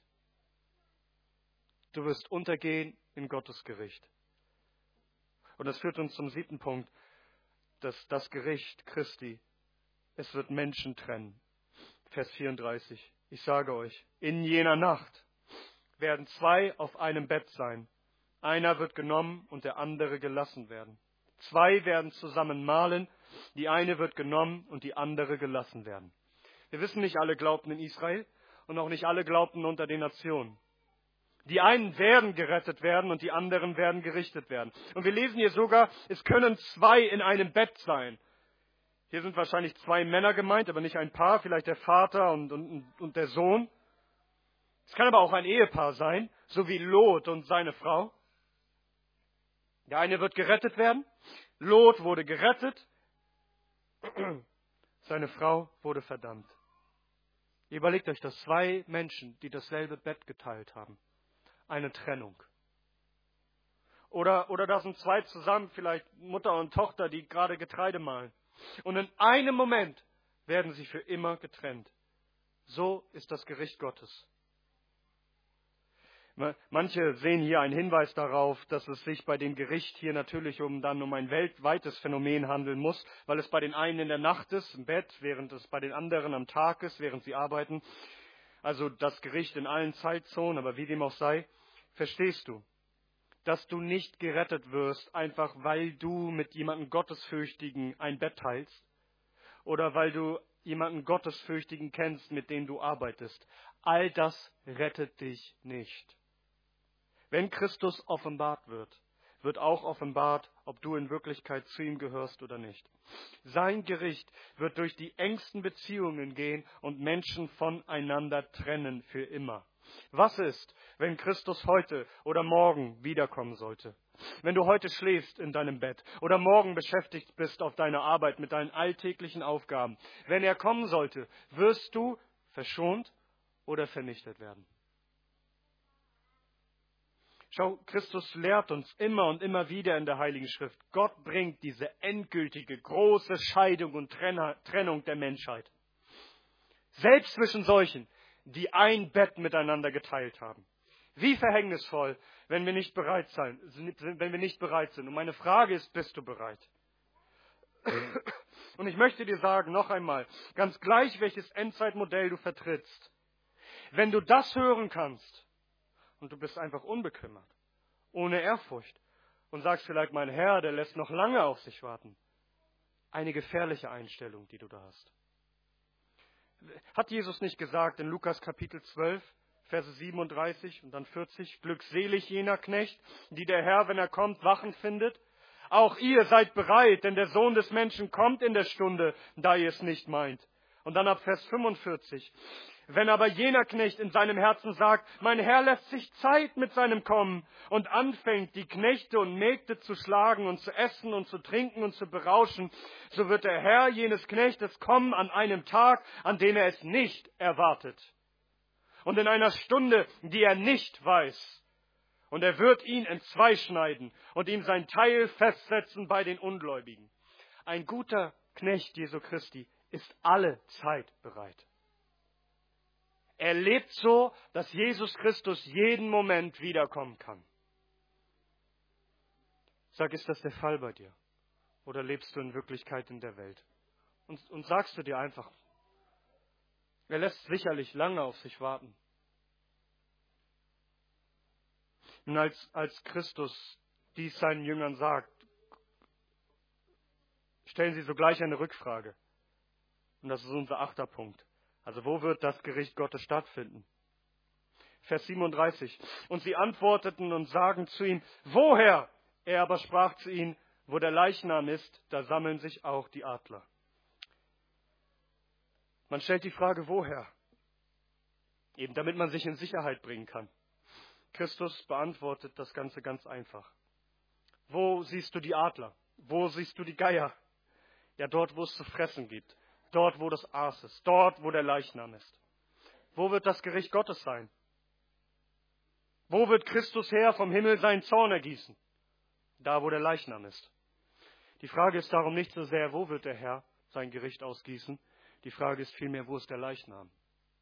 Du wirst untergehen in Gottes Gericht. Und das führt uns zum 7. Punkt, dass das Gericht Christi, es wird Menschen trennen. Vers 34. Ich sage euch, in jener Nacht werden 2 auf einem Bett sein. Einer wird genommen und der andere gelassen werden. 2 werden zusammen mahlen, die eine wird genommen und die andere gelassen werden. Wir wissen, nicht alle glaubten in Israel und auch nicht alle glaubten unter den Nationen. Die einen werden gerettet werden und die anderen werden gerichtet werden. Und wir lesen hier sogar, es können 2 in einem Bett sein. Hier sind wahrscheinlich 2 Männer gemeint, aber nicht ein Paar, vielleicht der Vater und der Sohn. Es kann aber auch ein Ehepaar sein, so wie Lot und seine Frau. Der eine wird gerettet werden. Lot wurde gerettet. Seine Frau wurde verdammt. Ihr überlegt euch das, 2 Menschen, die dasselbe Bett geteilt haben. Eine Trennung. Oder da sind 2 zusammen, vielleicht Mutter und Tochter, die gerade Getreide mahlen. Und in einem Moment werden sie für immer getrennt. So ist das Gericht Gottes. Manche sehen hier einen Hinweis darauf, dass es sich bei dem Gericht hier natürlich um ein weltweites Phänomen handeln muss, weil es bei den einen in der Nacht ist, im Bett, während es bei den anderen am Tag ist, während sie arbeiten. Also das Gericht in allen Zeitzonen, aber wie dem auch sei, verstehst du, dass du nicht gerettet wirst, einfach weil du mit jemandem Gottesfürchtigen ein Bett teilst oder weil du jemanden Gottesfürchtigen kennst, mit dem du arbeitest. All das rettet dich nicht. Wenn Christus offenbart wird, wird auch offenbart, ob du in Wirklichkeit zu ihm gehörst oder nicht. Sein Gericht wird durch die engsten Beziehungen gehen und Menschen voneinander trennen für immer. Was ist, wenn Christus heute oder morgen wiederkommen sollte? Wenn du heute schläfst in deinem Bett oder morgen beschäftigt bist auf deiner Arbeit mit deinen alltäglichen Aufgaben, wenn er kommen sollte, wirst du verschont oder vernichtet werden. Schau, Christus lehrt uns immer und immer wieder in der Heiligen Schrift, Gott bringt diese endgültige, große Scheidung und Trennung der Menschheit. Selbst zwischen solchen, die ein Bett miteinander geteilt haben. Wie verhängnisvoll, wenn wir nicht bereit sind. Und meine Frage ist, bist du bereit? Und ich möchte dir sagen, noch einmal, ganz gleich welches Endzeitmodell du vertrittst, wenn du das hören kannst, und du bist einfach unbekümmert, ohne Ehrfurcht und sagst vielleicht, mein Herr, der lässt noch lange auf sich warten. Eine gefährliche Einstellung, die du da hast. Hat Jesus nicht gesagt in Lukas Kapitel 12, Verse 37 und dann 40, glückselig jener Knecht, die der Herr, wenn er kommt, wachend findet? Auch ihr seid bereit, denn der Sohn des Menschen kommt in der Stunde, da ihr es nicht meint. Und dann ab Vers 45. Wenn aber jener Knecht in seinem Herzen sagt, mein Herr lässt sich Zeit mit seinem Kommen und anfängt, die Knechte und Mägde zu schlagen und zu essen und zu trinken und zu berauschen, so wird der Herr jenes Knechtes kommen an einem Tag, an dem er es nicht erwartet. Und in einer Stunde, die er nicht weiß. Und er wird ihn entzwei schneiden und ihm sein Teil festsetzen bei den Ungläubigen. Ein guter Knecht Jesu Christi ist alle Zeit bereit. Er lebt so, dass Jesus Christus jeden Moment wiederkommen kann. Sag, ist das der Fall bei dir? Oder lebst du in Wirklichkeit in der Welt? Und sagst du dir einfach, er lässt sicherlich lange auf sich warten. Und als Christus dies seinen Jüngern sagt, stellen sie sogleich eine Rückfrage. Und das ist unser 8. Punkt. Also wo wird das Gericht Gottes stattfinden? Vers 37. Und sie antworteten und sagen zu ihm, woher? Er aber sprach zu ihnen, wo der Leichnam ist, da sammeln sich auch die Adler. Man stellt die Frage, woher? Eben damit man sich in Sicherheit bringen kann. Christus beantwortet das Ganze ganz einfach. Wo siehst du die Adler? Wo siehst du die Geier? Ja, dort, wo es zu fressen gibt. Dort, wo das Aas ist. Dort, wo der Leichnam ist. Wo wird das Gericht Gottes sein? Wo wird Christus her vom Himmel seinen Zorn ergießen? Da, wo der Leichnam ist. Die Frage ist darum nicht so sehr, wo wird der Herr sein Gericht ausgießen? Die Frage ist vielmehr, wo ist der Leichnam?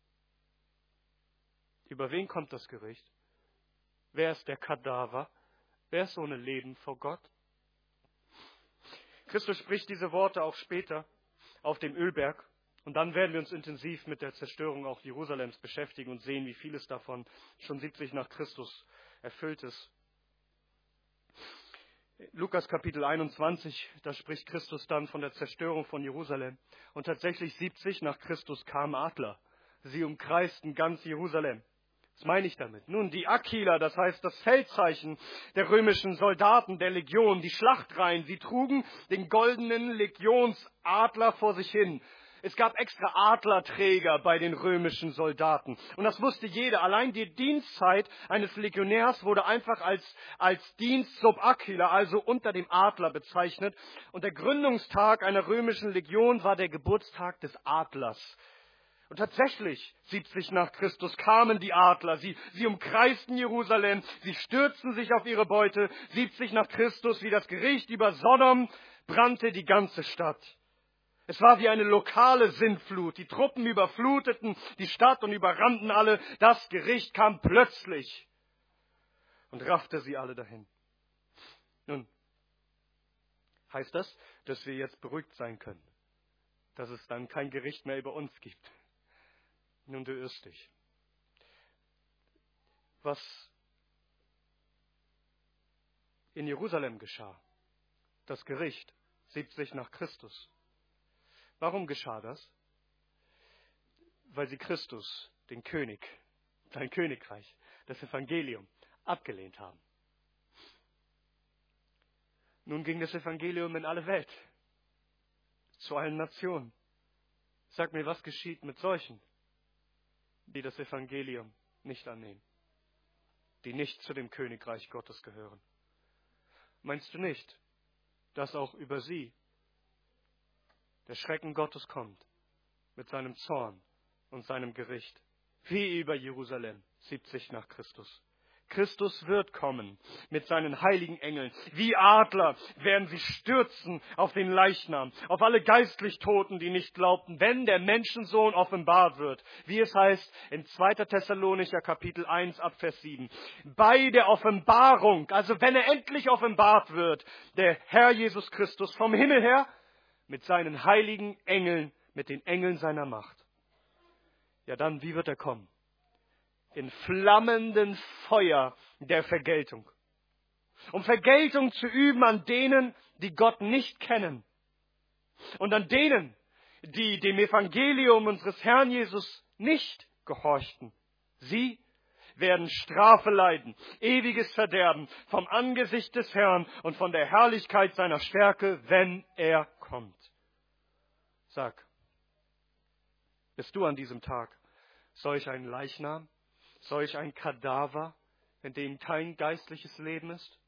Über wen kommt das Gericht? Wer ist der Kadaver? Wer ist ohne Leben vor Gott? Christus spricht diese Worte auch später auf dem Ölberg. Und dann werden wir uns intensiv mit der Zerstörung auch Jerusalems beschäftigen und sehen, wie vieles davon schon 70 nach Christus erfüllt ist. Lukas Kapitel 21, da spricht Christus dann von der Zerstörung von Jerusalem. Und tatsächlich 70 nach Christus kamen Adler. Sie umkreisten ganz Jerusalem. Was meine ich damit? Nun, die Aquila, das heißt das Feldzeichen der römischen Soldaten, der Legion, die Schlachtreihen, sie trugen den goldenen Legionsadler vor sich hin. Es gab extra Adlerträger bei den römischen Soldaten. Und das wusste jeder. Allein die Dienstzeit eines Legionärs wurde einfach als Dienst sub Aquila, also unter dem Adler bezeichnet. Und der Gründungstag einer römischen Legion war der Geburtstag des Adlers. Und tatsächlich, 70 nach Christus, kamen die Adler. Sie umkreisten Jerusalem, sie stürzten sich auf ihre Beute. 70 nach Christus, wie das Gericht über Sodom, brannte die ganze Stadt. Es war wie eine lokale Sintflut. Die Truppen überfluteten die Stadt und überrannten alle. Das Gericht kam plötzlich und raffte sie alle dahin. Nun, heißt das, dass wir jetzt beruhigt sein können, dass es dann kein Gericht mehr über uns gibt? Nun, du irrst dich. Was in Jerusalem geschah. Das Gericht 70 nach Christus. Warum geschah das? Weil sie Christus, den König, sein Königreich, das Evangelium, abgelehnt haben. Nun ging das Evangelium in alle Welt, zu allen Nationen. Sag mir, was geschieht mit solchen, die das Evangelium nicht annehmen, die nicht zu dem Königreich Gottes gehören? Meinst du nicht, dass auch über sie der Schrecken Gottes kommt mit seinem Zorn und seinem Gericht, wie über Jerusalem 70 nach Christus? Christus wird kommen mit seinen heiligen Engeln. Wie Adler werden sie stürzen auf den Leichnam, auf alle geistlich Toten, die nicht glaubten, wenn der Menschensohn offenbart wird. Wie es heißt in 2. Thessalonicher Kapitel 1 ab Vers 7. Bei der Offenbarung, also wenn er endlich offenbart wird, der Herr Jesus Christus vom Himmel her, mit seinen heiligen Engeln, mit den Engeln seiner Macht. Ja dann, wie wird er kommen? In flammenden Feuer der Vergeltung. Um Vergeltung zu üben an denen, die Gott nicht kennen. Und an denen, die dem Evangelium unseres Herrn Jesus nicht gehorchten. Sie werden Strafe leiden, ewiges Verderben vom Angesicht des Herrn und von der Herrlichkeit seiner Stärke, wenn er kommt. Sag, bist du an diesem Tag solch ein Leichnam? Solch ein Kadaver, in dem kein geistliches Leben ist?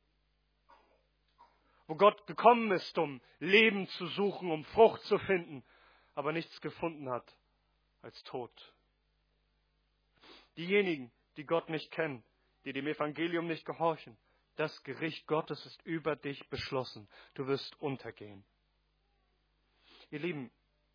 Wo Gott gekommen ist, um Leben zu suchen, um Frucht zu finden, aber nichts gefunden hat als Tod. Diejenigen, die Gott nicht kennen, die dem Evangelium nicht gehorchen, das Gericht Gottes ist über dich beschlossen. Du wirst untergehen. Ihr Lieben,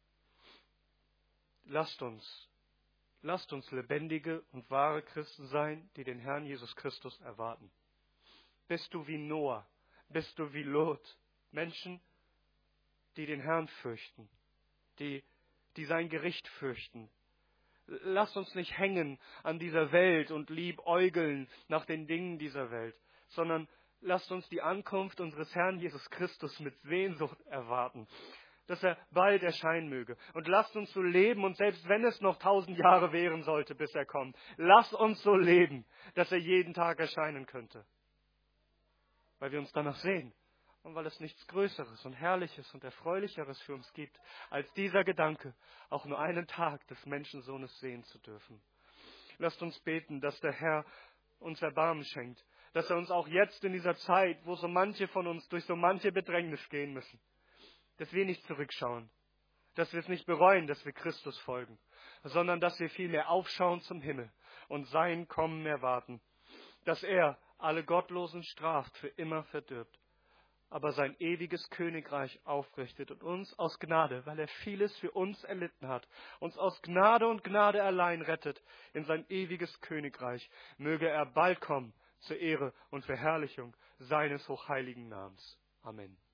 lasst uns lebendige und wahre Christen sein, die den Herrn Jesus Christus erwarten. Bist du wie Noah? Bist du wie Lot? Menschen, die den Herrn fürchten, die sein Gericht fürchten. Lasst uns nicht hängen an dieser Welt und liebäugeln nach den Dingen dieser Welt, sondern lasst uns die Ankunft unseres Herrn Jesus Christus mit Sehnsucht erwarten, dass er bald erscheinen möge. Und lasst uns so leben, und selbst wenn es noch 1000 Jahre währen sollte, bis er kommt, lasst uns so leben, dass er jeden Tag erscheinen könnte. Weil wir uns danach sehen und weil es nichts Größeres und Herrliches und Erfreulicheres für uns gibt, als dieser Gedanke, auch nur einen Tag des Menschensohnes sehen zu dürfen. Lasst uns beten, dass der Herr uns Erbarmen schenkt, dass er uns auch jetzt in dieser Zeit, wo so manche von uns durch so manche Bedrängnis gehen müssen, dass wir nicht zurückschauen, dass wir es nicht bereuen, dass wir Christus folgen, sondern dass wir vielmehr aufschauen zum Himmel und sein Kommen erwarten, dass er alle Gottlosen straft, für immer verdirbt, aber sein ewiges Königreich aufrichtet und uns aus Gnade, weil er vieles für uns erlitten hat, uns aus Gnade und Gnade allein rettet in sein ewiges Königreich. Möge er bald kommen zur Ehre und Verherrlichung seines hochheiligen Namens. Amen.